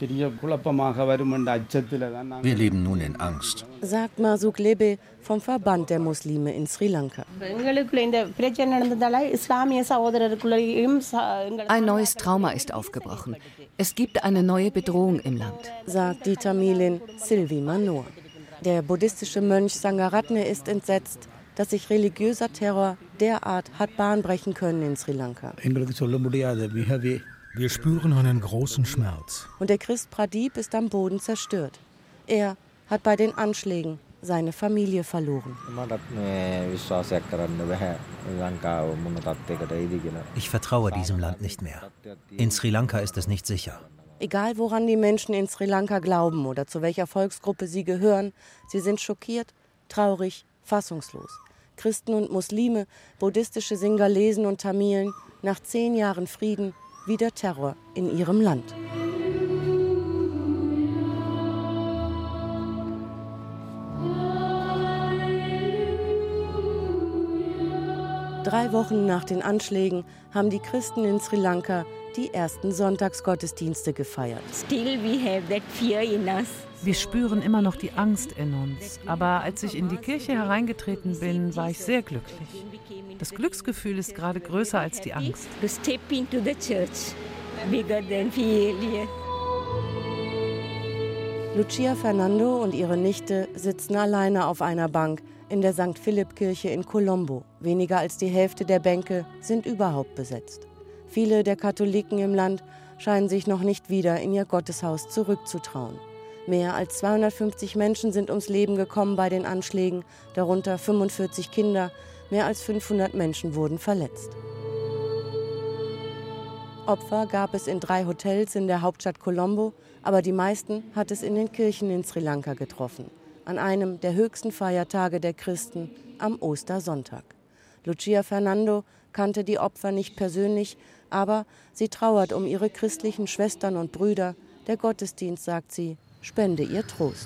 Wir leben nun in Angst. Sagt Masuk Lebe vom Verband der Muslime in Sri Lanka. Ein neues Trauma ist aufgebrochen. Es gibt eine neue Bedrohung im Land, sagt die Tamilin Sylvie Manoa. Der buddhistische Mönch Sangaratne ist entsetzt, dass sich religiöser Terror derart hat Bahn brechen können in Sri Lanka. Wir spüren einen großen Schmerz. Und der Christ Pradeep ist am Boden zerstört. Er hat bei den Anschlägen seine Familie verloren. Ich vertraue diesem Land nicht mehr. In Sri Lanka ist es nicht sicher. Egal woran die Menschen in Sri Lanka glauben oder zu welcher Volksgruppe sie gehören, sie sind schockiert, traurig, fassungslos. Christen und Muslime, buddhistische Singalesen und Tamilen, nach 10 Jahren Frieden wieder Terror in ihrem Land. Drei Wochen nach den Anschlägen haben die Christen in Sri Lanka die ersten Sonntagsgottesdienste gefeiert. Wir spüren immer noch die Angst in uns. Aber als ich in die Kirche hereingetreten bin, war ich sehr glücklich. Das Glücksgefühl ist gerade größer als die Angst. Lucia Fernando und ihre Nichte sitzen alleine auf einer Bank in der St. Philipp-Kirche in Colombo. Weniger als die Hälfte der Bänke sind überhaupt besetzt. Viele der Katholiken im Land scheinen sich noch nicht wieder in ihr Gotteshaus zurückzutrauen. Mehr als 250 Menschen sind ums Leben gekommen bei den Anschlägen, darunter 45 Kinder. Mehr als 500 Menschen wurden verletzt. Opfer gab es in 3 Hotels in der Hauptstadt Colombo, aber die meisten hat es in den Kirchen in Sri Lanka getroffen. An einem der höchsten Feiertage der Christen, am Ostersonntag. Lucia Fernando kannte die Opfer nicht persönlich, aber sie trauert um ihre christlichen Schwestern und Brüder. Der Gottesdienst, sagt sie, spende ihr Trost.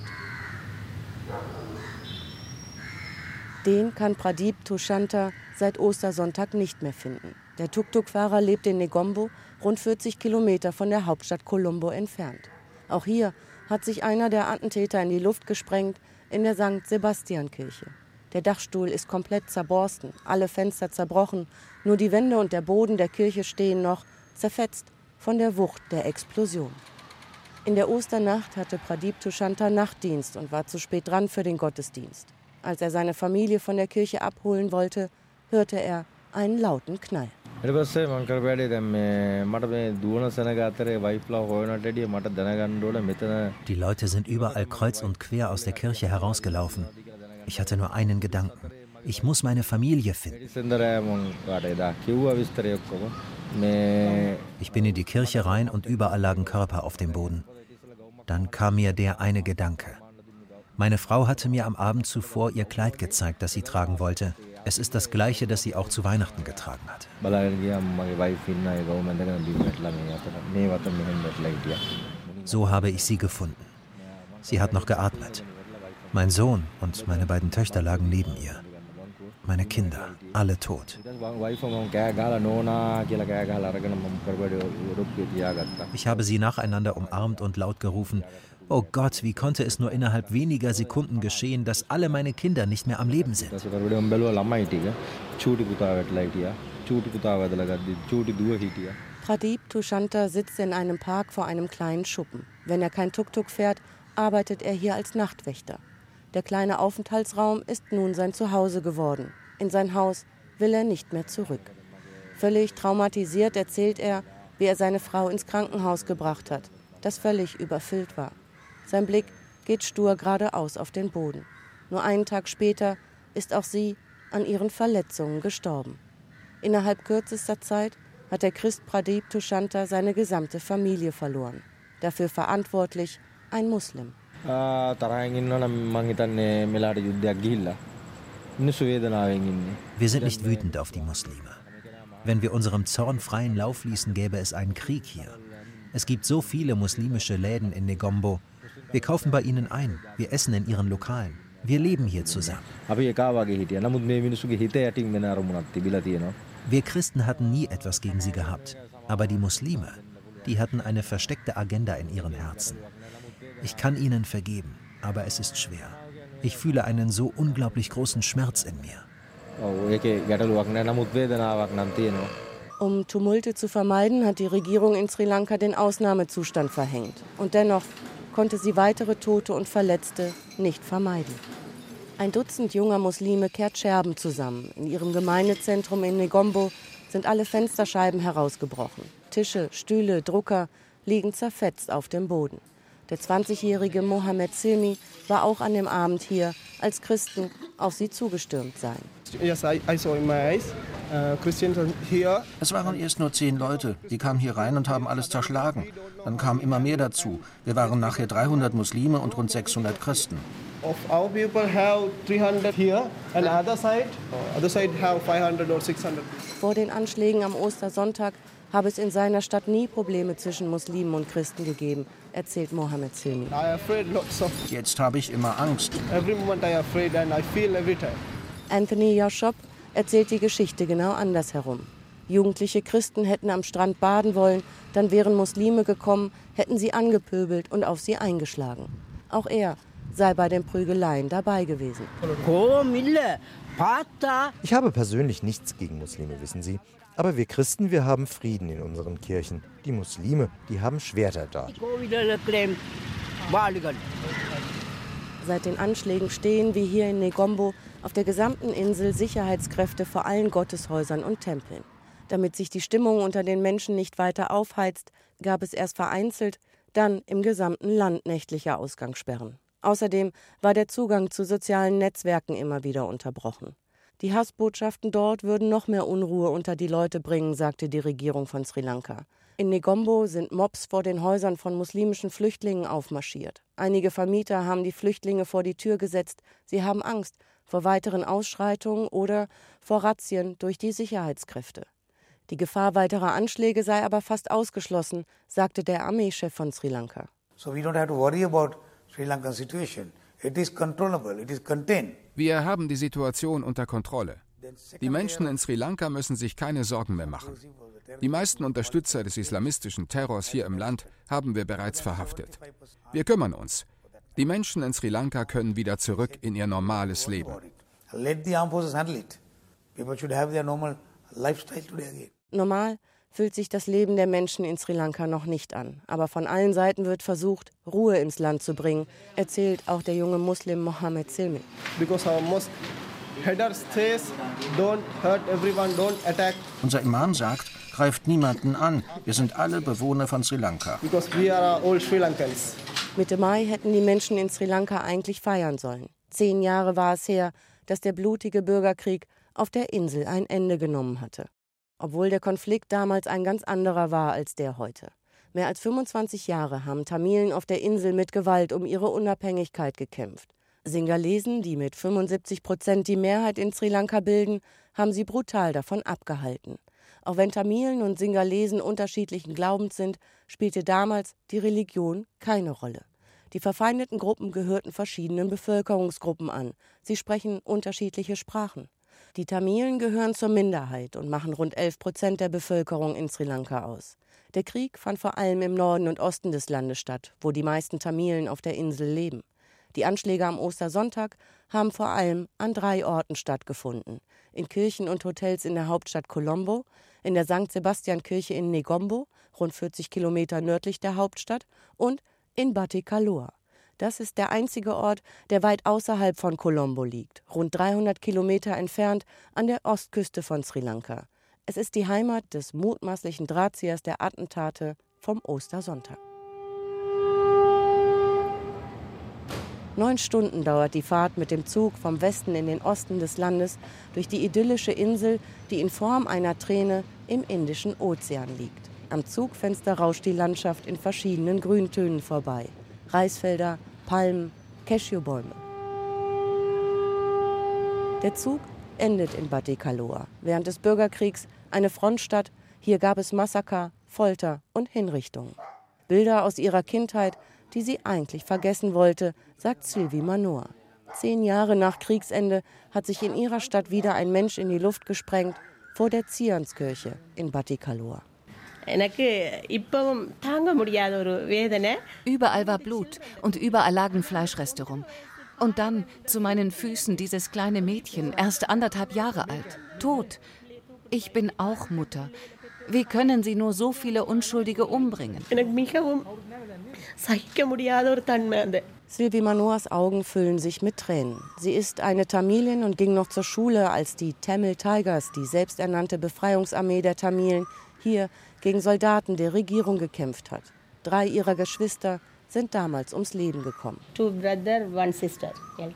Den kann Pradeep Tushanta seit Ostersonntag nicht mehr finden. Der Tuk-Tuk-Fahrer lebt in Negombo, rund 40 Kilometer von der Hauptstadt Colombo entfernt. Auch hier hat sich einer der Attentäter in die Luft gesprengt, in der St. Sebastian-Kirche. Der Dachstuhl ist komplett zerborsten, alle Fenster zerbrochen, nur die Wände und der Boden der Kirche stehen noch, zerfetzt von der Wucht der Explosion. In der Osternacht hatte Pradeep Tushanta Nachtdienst und war zu spät dran für den Gottesdienst. Als er seine Familie von der Kirche abholen wollte, hörte er einen lauten Knall. Die Leute sind überall kreuz und quer aus der Kirche herausgelaufen. Ich hatte nur einen Gedanken. Ich muss meine Familie finden. Ich bin in die Kirche rein und überall lagen Körper auf dem Boden. Dann kam mir der eine Gedanke. Meine Frau hatte mir am Abend zuvor ihr Kleid gezeigt, das sie tragen wollte. Es ist das gleiche, das sie auch zu Weihnachten getragen hat. So habe ich sie gefunden. Sie hat noch geatmet. Mein Sohn und meine beiden Töchter lagen neben ihr. Meine Kinder, alle tot. Ich habe sie nacheinander umarmt und laut gerufen: Oh Gott, wie konnte es nur innerhalb weniger Sekunden geschehen, dass alle meine Kinder nicht mehr am Leben sind? Pradeep Tushanta sitzt in einem Park vor einem kleinen Schuppen. Wenn er kein Tuk-Tuk fährt, arbeitet er hier als Nachtwächter. Der kleine Aufenthaltsraum ist nun sein Zuhause geworden. In sein Haus will er nicht mehr zurück. Völlig traumatisiert erzählt er, wie er seine Frau ins Krankenhaus gebracht hat, das völlig überfüllt war. Sein Blick geht stur geradeaus auf den Boden. Nur einen Tag später ist auch sie an ihren Verletzungen gestorben. Innerhalb kürzester Zeit hat der Christ Pradeep Tushanta seine gesamte Familie verloren. Dafür verantwortlich ein Muslim. Wir sind nicht wütend auf die Muslime. Wenn wir unserem Zorn freien Lauf ließen, gäbe es einen Krieg hier. Es gibt so viele muslimische Läden in Negombo. Wir kaufen bei ihnen ein, wir essen in ihren Lokalen. Wir leben hier zusammen. Wir Christen hatten nie etwas gegen sie gehabt. Aber die Muslime, Die hatten eine versteckte Agenda in ihren Herzen. Ich kann ihnen vergeben, aber es ist schwer. Ich fühle einen so unglaublich großen Schmerz in mir. Um Tumulte zu vermeiden, hat die Regierung in Sri Lanka den Ausnahmezustand verhängt. Und dennoch konnte sie weitere Tote und Verletzte nicht vermeiden. Ein Dutzend junger Muslime kehrt Scherben zusammen. In ihrem Gemeindezentrum in Negombo sind alle Fensterscheiben herausgebrochen. Tische, Stühle, Drucker liegen zerfetzt auf dem Boden. Der 20-jährige Mohammed Silmi war auch an dem Abend hier, als Christen auf sie zugestürmt seien. Es waren erst nur 10 Leute. Die kamen hier rein und haben alles zerschlagen. Dann kamen immer mehr dazu. Wir waren nachher 300 Muslime und rund 600 Christen. Vor den Anschlägen am Ostersonntag habe es in seiner Stadt nie Probleme zwischen Muslimen und Christen gegeben, erzählt Mohammed Silmi. Jetzt habe ich immer Angst. Anthony Yashop erzählt die Geschichte genau andersherum. Jugendliche Christen hätten am Strand baden wollen, dann wären Muslime gekommen, hätten sie angepöbelt und auf sie eingeschlagen. Auch er sei bei den Prügeleien dabei gewesen. Ich habe persönlich nichts gegen Muslime, wissen Sie. Aber wir Christen, wir haben Frieden in unseren Kirchen. Die Muslime, die haben Schwerter da. Seit den Anschlägen stehen, wie hier in Negombo, auf der gesamten Insel Sicherheitskräfte vor allen Gotteshäusern und Tempeln. Damit sich die Stimmung unter den Menschen nicht weiter aufheizt, gab es erst vereinzelt, dann im gesamten Land nächtliche Ausgangssperren. Außerdem war der Zugang zu sozialen Netzwerken immer wieder unterbrochen. Die Hassbotschaften dort würden noch mehr Unruhe unter die Leute bringen, sagte die Regierung von Sri Lanka. In Negombo sind Mobs vor den Häusern von muslimischen Flüchtlingen aufmarschiert. Einige Vermieter haben die Flüchtlinge vor die Tür gesetzt. Sie haben Angst vor weiteren Ausschreitungen oder vor Razzien durch die Sicherheitskräfte. Die Gefahr weiterer Anschläge sei aber fast ausgeschlossen, sagte der Armeechef von Sri Lanka. So we don't have to worry about Sri Lankan situation. It is controllable, it is contained. Wir haben die Situation unter Kontrolle. Die Menschen in Sri Lanka müssen sich keine Sorgen mehr machen. Die meisten Unterstützer des islamistischen Terrors hier im Land haben wir bereits verhaftet. Wir kümmern uns. Die Menschen in Sri Lanka können wieder zurück in ihr normales Leben. Normal fühlt sich das Leben der Menschen in Sri Lanka noch nicht an. Aber von allen Seiten wird versucht, Ruhe ins Land zu bringen, erzählt auch der junge Muslim Mohammed Silmi. Unser Imam sagt, greift niemanden an. Wir sind alle Bewohner von Sri Lanka. Mitte Mai hätten die Menschen in Sri Lanka eigentlich feiern sollen. 10 Jahre war es her, dass der blutige Bürgerkrieg auf der Insel ein Ende genommen hatte. Obwohl der Konflikt damals ein ganz anderer war als der heute. Mehr als 25 Jahre haben Tamilen auf der Insel mit Gewalt um ihre Unabhängigkeit gekämpft. Singalesen, die mit 75% die Mehrheit in Sri Lanka bilden, haben sie brutal davon abgehalten. Auch wenn Tamilen und Singalesen unterschiedlichen Glaubens sind, spielte damals die Religion keine Rolle. Die verfeindeten Gruppen gehörten verschiedenen Bevölkerungsgruppen an. Sie sprechen unterschiedliche Sprachen. Die Tamilen gehören zur Minderheit und machen rund 11% der Bevölkerung in Sri Lanka aus. Der Krieg fand vor allem im Norden und Osten des Landes statt, wo die meisten Tamilen auf der Insel leben. Die Anschläge am Ostersonntag haben vor allem an 3 Orten stattgefunden. In Kirchen und Hotels in der Hauptstadt Colombo, in der St. Sebastian-Kirche in Negombo, rund 40 Kilometer nördlich der Hauptstadt, und in Batticaloa. Das ist der einzige Ort, der weit außerhalb von Colombo liegt, rund 300 Kilometer entfernt an der Ostküste von Sri Lanka. Es ist die Heimat des mutmaßlichen Drahtziehers der Attentate vom Ostersonntag. 9 Stunden dauert die Fahrt mit dem Zug vom Westen in den Osten des Landes durch die idyllische Insel, die in Form einer Träne im Indischen Ozean liegt. Am Zugfenster rauscht die Landschaft in verschiedenen Grüntönen vorbei. Reisfelder, Palmen, Cashewbäume. Der Zug endet in Batticaloa. Während des Bürgerkriegs eine Frontstadt. Hier gab es Massaker, Folter und Hinrichtungen. Bilder aus ihrer Kindheit, die sie eigentlich vergessen wollte, sagt Sylvie Manoa. 10 Jahre nach Kriegsende hat sich in ihrer Stadt wieder ein Mensch in die Luft gesprengt, vor der Zianskirche in Batticaloa. Überall war Blut und überall lagen Fleischreste rum. Und dann zu meinen Füßen dieses kleine Mädchen, erst 1,5 Jahre alt, tot. Ich bin auch Mutter. Wie können Sie nur so viele Unschuldige umbringen? Sylvie Manoas Augen füllen sich mit Tränen. Sie ist eine Tamilin und ging noch zur Schule, als die Tamil Tigers, die selbsternannte Befreiungsarmee der Tamilen, hier gegen Soldaten der Regierung gekämpft hat. 3 ihrer Geschwister sind damals ums Leben gekommen. 2 brother, 1 sister.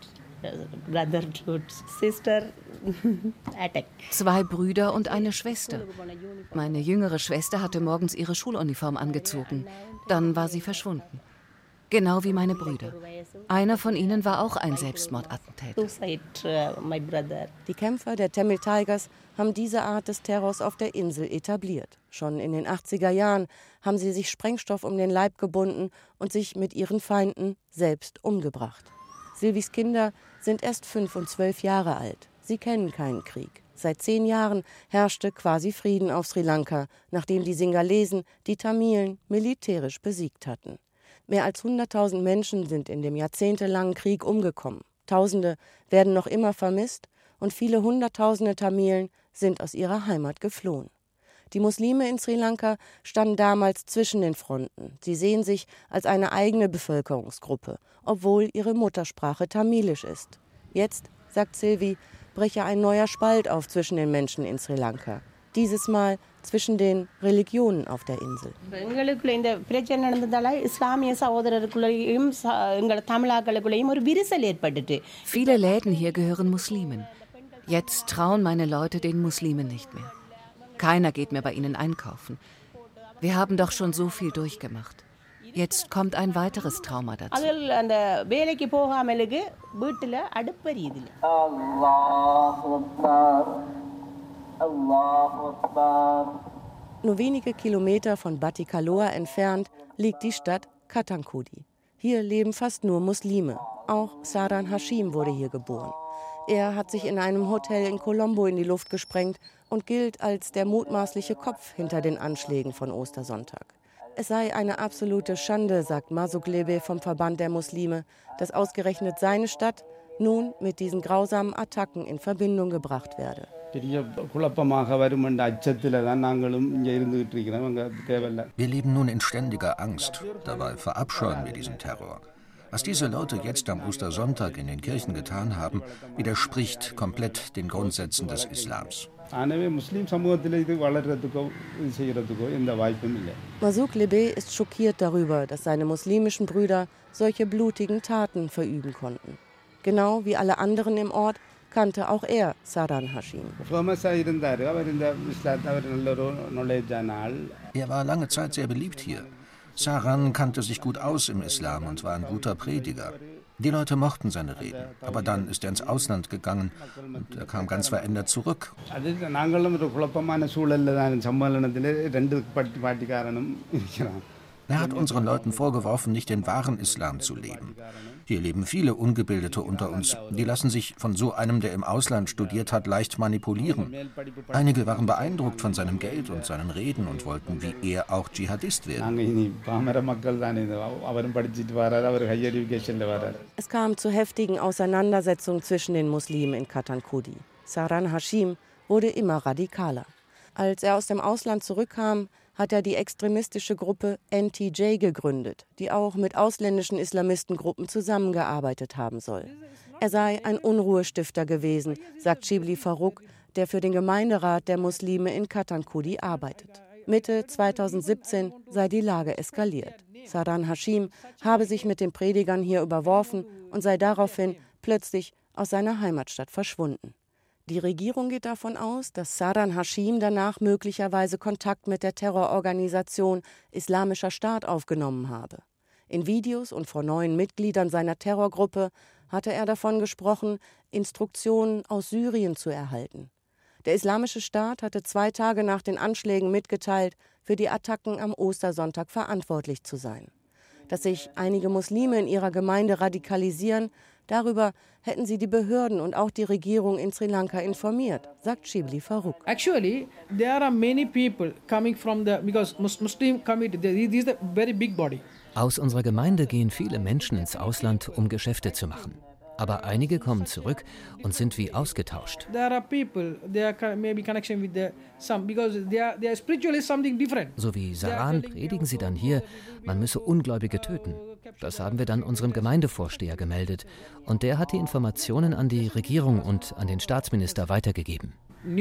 2 Brüder und eine Schwester. Meine jüngere Schwester hatte morgens ihre Schuluniform angezogen. Dann war sie verschwunden. Genau wie meine Brüder. Einer von ihnen war auch ein Selbstmordattentäter. Die Kämpfer der Tamil Tigers haben diese Art des Terrors auf der Insel etabliert. Schon in den 80er Jahren haben sie sich Sprengstoff um den Leib gebunden und sich mit ihren Feinden selbst umgebracht. Sylvies Kinder sind erst 5 und 12 Jahre alt. Sie kennen keinen Krieg. Seit 10 Jahren herrschte quasi Frieden auf Sri Lanka, nachdem die Singalesen die Tamilen militärisch besiegt hatten. Mehr als 100.000 Menschen sind in dem jahrzehntelangen Krieg umgekommen. Tausende werden noch immer vermisst und viele Hunderttausende Tamilen sind aus ihrer Heimat geflohen. Die Muslime in Sri Lanka standen damals zwischen den Fronten. Sie sehen sich als eine eigene Bevölkerungsgruppe, obwohl ihre Muttersprache tamilisch ist. Jetzt, sagt Sylvie, breche ein neuer Spalt auf zwischen den Menschen in Sri Lanka. Dieses Mal zwischen den Religionen auf der Insel. Viele Läden hier gehören Muslimen. Jetzt trauen meine Leute den Muslimen nicht mehr. Keiner geht mehr bei ihnen einkaufen. Wir haben doch schon so viel durchgemacht. Jetzt kommt ein weiteres Trauma dazu. Nur wenige Kilometer von Batticaloa entfernt liegt die Stadt Katankudi. Hier leben fast nur Muslime. Auch Saran Hashim wurde hier geboren. Er hat sich in einem Hotel in Colombo in die Luft gesprengt und gilt als der mutmaßliche Kopf hinter den Anschlägen von Ostersonntag. Es sei eine absolute Schande, sagt Masuk Lebe vom Verband der Muslime, dass ausgerechnet seine Stadt nun mit diesen grausamen Attacken in Verbindung gebracht werde. Wir leben nun in ständiger Angst. Dabei verabscheuen wir diesen Terror. Was diese Leute jetzt am Ostersonntag in den Kirchen getan haben, widerspricht komplett den Grundsätzen des Islams. Masuk Lebe ist schockiert darüber, dass seine muslimischen Brüder solche blutigen Taten verüben konnten. Genau wie alle anderen im Ort kannte auch er Saran Hashim. Er war lange Zeit sehr beliebt hier. Saran kannte sich gut aus im Islam und war ein guter Prediger. Die Leute mochten seine Reden, aber dann ist er ins Ausland gegangen und er kam ganz verändert zurück. Er hat unseren Leuten vorgeworfen, nicht den wahren Islam zu leben. Hier leben viele Ungebildete unter uns. Die lassen sich von so einem, der im Ausland studiert hat, leicht manipulieren. Einige waren beeindruckt von seinem Geld und seinen Reden und wollten wie er auch Dschihadist werden. Es kam zu heftigen Auseinandersetzungen zwischen den Muslimen in Katankudi. Saran Hashim wurde immer radikaler. Als er aus dem Ausland zurückkam, hat er die extremistische Gruppe NTJ gegründet, die auch mit ausländischen Islamistengruppen zusammengearbeitet haben soll. Er sei ein Unruhestifter gewesen, sagt Shibli Farooq, der für den Gemeinderat der Muslime in Katankudi arbeitet. Mitte 2017 sei die Lage eskaliert. Saran Hashim habe sich mit den Predigern hier überworfen und sei daraufhin plötzlich aus seiner Heimatstadt verschwunden. Die Regierung geht davon aus, dass Saran Hashim danach möglicherweise Kontakt mit der Terrororganisation Islamischer Staat aufgenommen habe. In Videos und vor neuen Mitgliedern seiner Terrorgruppe hatte er davon gesprochen, Instruktionen aus Syrien zu erhalten. Der Islamische Staat hatte 2 Tage nach den Anschlägen mitgeteilt, für die Attacken am Ostersonntag verantwortlich zu sein. Dass sich einige Muslime in ihrer Gemeinde radikalisieren, Darüber hätten sie die Behörden und auch die Regierung in Sri Lanka informiert, sagt Shibli Farooq. Actually, there are many people coming from because Muslim community, this is a very big body. Aus unserer Gemeinde gehen viele Menschen ins Ausland, um Geschäfte zu machen. Aber einige kommen zurück und sind wie ausgetauscht. So wie Saran predigen sie dann hier, man müsse Ungläubige töten. Das haben wir dann unserem Gemeindevorsteher gemeldet. Und der hat die Informationen an die Regierung und an den Staatsminister weitergegeben.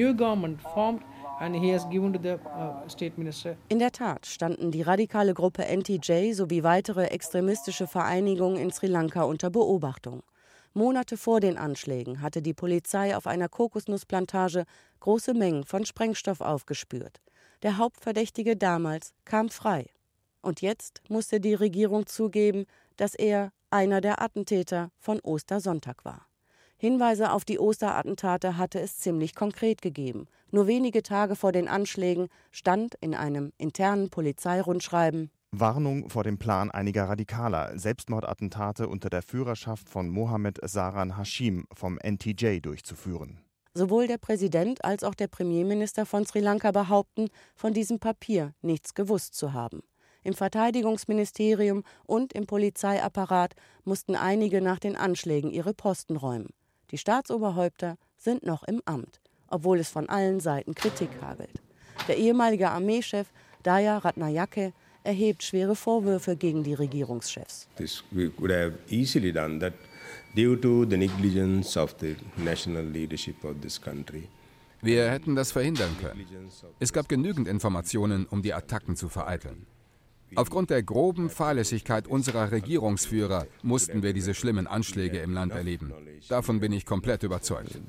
In der Tat standen die radikale Gruppe NTJ sowie weitere extremistische Vereinigungen in Sri Lanka unter Beobachtung. Monate vor den Anschlägen hatte die Polizei auf einer Kokosnussplantage große Mengen von Sprengstoff aufgespürt. Der Hauptverdächtige damals kam frei. Und jetzt musste die Regierung zugeben, dass er einer der Attentäter von Ostersonntag war. Hinweise auf die Osterattentate hatte es ziemlich konkret gegeben. Nur wenige Tage vor den Anschlägen stand in einem internen Polizeirundschreiben: Warnung vor dem Plan einiger Radikaler, Selbstmordattentate unter der Führerschaft von Mohammed Saran Hashim vom NTJ durchzuführen. Sowohl der Präsident als auch der Premierminister von Sri Lanka behaupten, von diesem Papier nichts gewusst zu haben. Im Verteidigungsministerium und im Polizeiapparat mussten einige nach den Anschlägen ihre Posten räumen. Die Staatsoberhäupter sind noch im Amt, obwohl es von allen Seiten Kritik hagelt. Der ehemalige Armeechef Daya Ratnayake erhebt schwere Vorwürfe gegen die Regierungschefs. We could have easily done that due to the negligence of the national leadership of this country. Wir hätten das verhindern können. Es gab genügend Informationen, um die Attacken zu vereiteln. Aufgrund der groben Fahrlässigkeit unserer Regierungsführer mussten wir diese schlimmen Anschläge im Land erleben. Davon bin ich komplett überzeugt.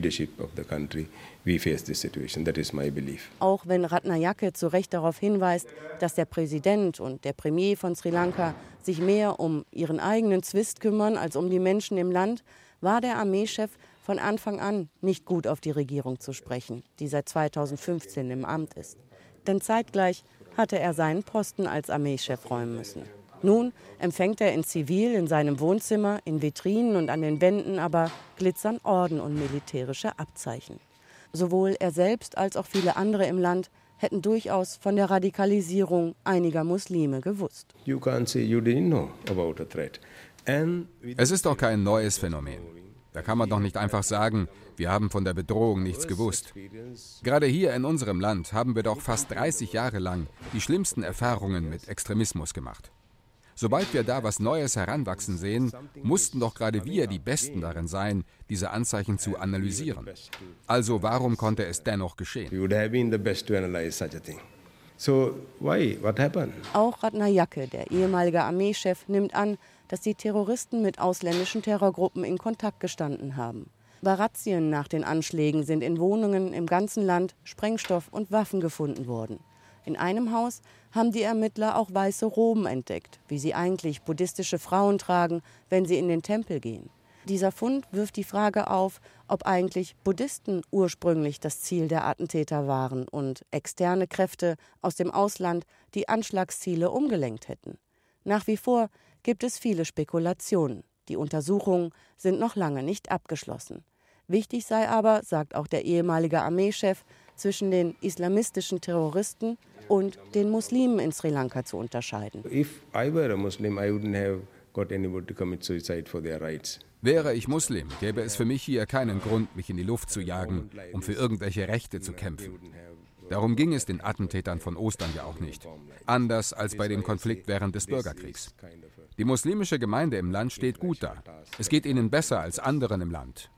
Auch wenn Ratnayake zu Recht darauf hinweist, dass der Präsident und der Premier von Sri Lanka sich mehr um ihren eigenen Zwist kümmern als um die Menschen im Land, war der Armeechef von Anfang an nicht gut auf die Regierung zu sprechen, die seit 2015 im Amt ist. Denn zeitgleich hatte er seinen Posten als Armeechef räumen müssen. Nun empfängt er in Zivil in seinem Wohnzimmer, in Vitrinen und an den Wänden aber glitzern Orden und militärische Abzeichen. Sowohl er selbst als auch viele andere im Land hätten durchaus von der Radikalisierung einiger Muslime gewusst. Es ist doch kein neues Phänomen. Da kann man doch nicht einfach sagen, wir haben von der Bedrohung nichts gewusst. Gerade hier in unserem Land haben wir doch fast 30 Jahre lang die schlimmsten Erfahrungen mit Extremismus gemacht. Sobald wir da was Neues heranwachsen sehen, mussten doch gerade wir die Besten darin sein, diese Anzeichen zu analysieren. Also warum konnte es dennoch geschehen? Auch Ratnayake, der ehemalige Armeechef, nimmt an, dass die Terroristen mit ausländischen Terrorgruppen in Kontakt gestanden haben. Bei Razzien nach den Anschlägen sind in Wohnungen im ganzen Land Sprengstoff und Waffen gefunden worden. In einem Haus haben die Ermittler auch weiße Roben entdeckt, wie sie eigentlich buddhistische Frauen tragen, wenn sie in den Tempel gehen. Dieser Fund wirft die Frage auf, ob eigentlich Buddhisten ursprünglich das Ziel der Attentäter waren und externe Kräfte aus dem Ausland die Anschlagsziele umgelenkt hätten. Nach wie vor gibt es viele Spekulationen. Die Untersuchungen sind noch lange nicht abgeschlossen. Wichtig sei aber, sagt auch der ehemalige Armeechef, zwischen den islamistischen Terroristen und den Muslimen in Sri Lanka zu unterscheiden. Wäre ich Muslim, gäbe es für mich hier keinen Grund, mich in die Luft zu jagen, um für irgendwelche Rechte zu kämpfen. Darum ging es den Attentätern von Ostern ja auch nicht. Anders als bei dem Konflikt während des Bürgerkriegs. Die muslimische Gemeinde im Land steht gut da. Es geht ihnen besser als anderen im Land.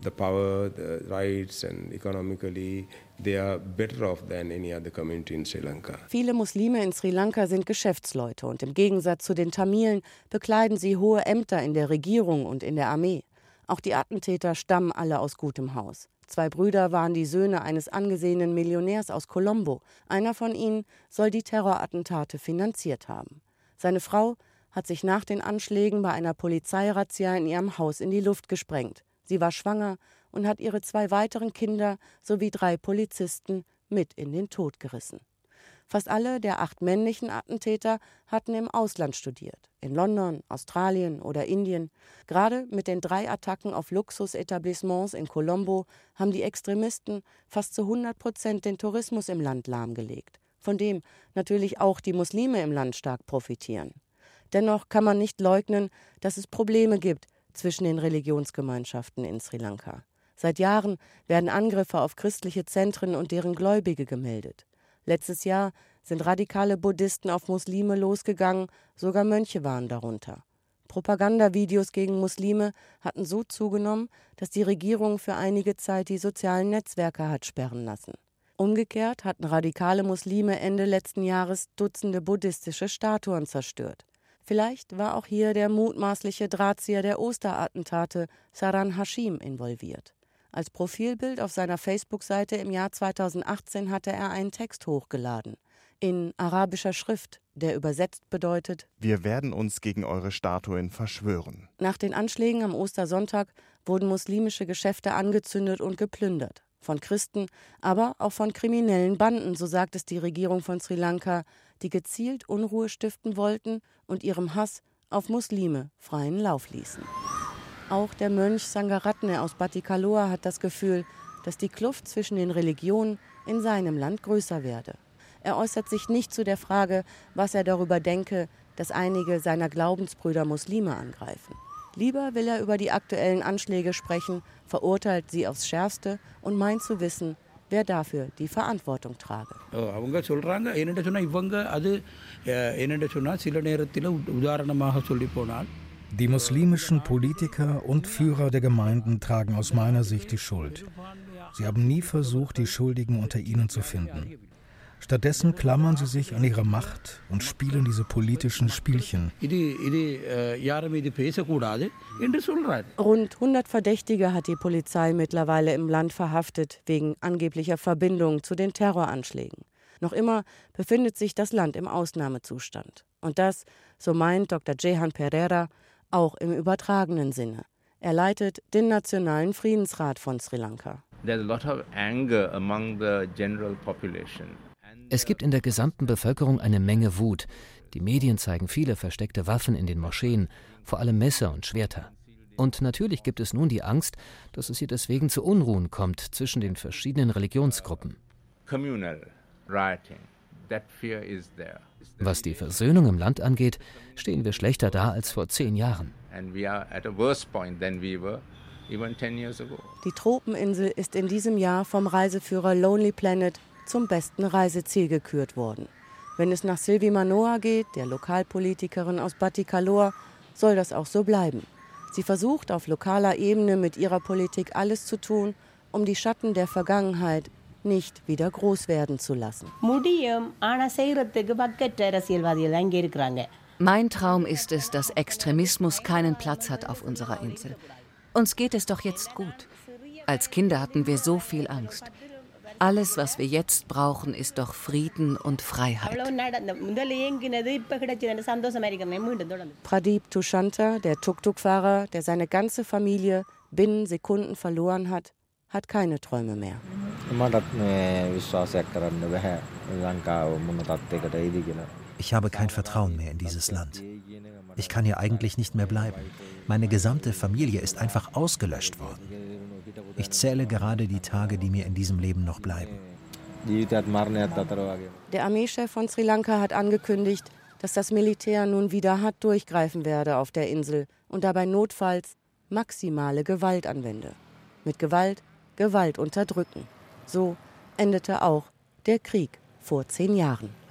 Viele Muslime in Sri Lanka sind Geschäftsleute und im Gegensatz zu den Tamilen bekleiden sie hohe Ämter in der Regierung und in der Armee. Auch die Attentäter stammen alle aus gutem Haus. 2 Brüder waren die Söhne eines angesehenen Millionärs aus Colombo. Einer von ihnen soll die Terrorattentate finanziert haben. Seine Frau hat sich nach den Anschlägen bei einer Polizeirazzia in ihrem Haus in die Luft gesprengt. Sie war schwanger und hat ihre 2 weiteren Kinder sowie 3 Polizisten mit in den Tod gerissen. Fast alle der 8 männlichen Attentäter hatten im Ausland studiert, in London, Australien oder Indien. Gerade mit den 3 Attacken auf Luxusetablissements in Colombo haben die Extremisten fast zu 100% den Tourismus im Land lahmgelegt, von dem natürlich auch die Muslime im Land stark profitieren. Dennoch kann man nicht leugnen, dass es Probleme gibt zwischen den Religionsgemeinschaften in Sri Lanka. Seit Jahren werden Angriffe auf christliche Zentren und deren Gläubige gemeldet. Letztes Jahr sind radikale Buddhisten auf Muslime losgegangen, sogar Mönche waren darunter. Propagandavideos gegen Muslime hatten so zugenommen, dass die Regierung für einige Zeit die sozialen Netzwerke hat sperren lassen. Umgekehrt hatten radikale Muslime Ende letzten Jahres Dutzende buddhistische Statuen zerstört. Vielleicht war auch hier der mutmaßliche Drahtzieher der Osterattentate, Saran Hashim, involviert. Als Profilbild auf seiner Facebook-Seite im Jahr 2018 hatte er einen Text hochgeladen, in arabischer Schrift, der übersetzt bedeutet: Wir werden uns gegen eure Statuen verschwören. Nach den Anschlägen am Ostersonntag wurden muslimische Geschäfte angezündet und geplündert. Von Christen, aber auch von kriminellen Banden, so sagt es die Regierung von Sri Lanka, die gezielt Unruhe stiften wollten und ihrem Hass auf Muslime freien Lauf ließen. Auch der Mönch Sangaratne aus Batticaloa hat das Gefühl, dass die Kluft zwischen den Religionen in seinem Land größer werde. Er äußert sich nicht zu der Frage, was er darüber denke, dass einige seiner Glaubensbrüder Muslime angreifen. Lieber will er über die aktuellen Anschläge sprechen, verurteilt sie aufs Schärfste und meint zu wissen, wer dafür die Verantwortung trage. Die muslimischen Politiker und Führer der Gemeinden tragen aus meiner Sicht die Schuld. Sie haben nie versucht, die Schuldigen unter ihnen zu finden. Stattdessen klammern sie sich an ihre Macht und spielen diese politischen Spielchen. Rund 100 Verdächtige hat die Polizei mittlerweile im Land verhaftet, wegen angeblicher Verbindung zu den Terroranschlägen. Noch immer befindet sich das Land im Ausnahmezustand. Und das, so meint Dr. Jehan Pereira, auch im übertragenen Sinne. Er leitet den Nationalen Friedensrat von Sri Lanka. Es gibt in der gesamten Bevölkerung eine Menge Wut. Die Medien zeigen viele versteckte Waffen in den Moscheen, vor allem Messer und Schwerter. Und natürlich gibt es nun die Angst, dass es hier deswegen zu Unruhen kommt zwischen den verschiedenen Religionsgruppen. Was die Versöhnung im Land angeht, stehen wir schlechter da als vor 10 Jahren. Die Tropeninsel ist in diesem Jahr vom Reiseführer Lonely Planet zum besten Reiseziel gekürt worden. Wenn es nach Sylvie Manoa geht, der Lokalpolitikerin aus Batticaloa, soll das auch so bleiben. Sie versucht auf lokaler Ebene mit ihrer Politik alles zu tun, um die Schatten der Vergangenheit nicht wieder groß werden zu lassen. Mein Traum ist es, dass Extremismus keinen Platz hat auf unserer Insel. Uns geht es doch jetzt gut. Als Kinder hatten wir so viel Angst. Alles, was wir jetzt brauchen, ist doch Frieden und Freiheit. Pradeep Tushanta, der Tuk-Tuk-Fahrer, der seine ganze Familie binnen Sekunden verloren hat, hat keine Träume mehr. Ich habe kein Vertrauen mehr in dieses Land. Ich kann hier eigentlich nicht mehr bleiben. Meine gesamte Familie ist einfach ausgelöscht worden. Ich zähle gerade die Tage, die mir in diesem Leben noch bleiben. Der Armeechef von Sri Lanka hat angekündigt, dass das Militär nun wieder hart durchgreifen werde auf der Insel und dabei notfalls maximale Gewalt anwende. Mit Gewalt, Gewalt unterdrücken. So endete auch der Krieg vor 10 Jahren.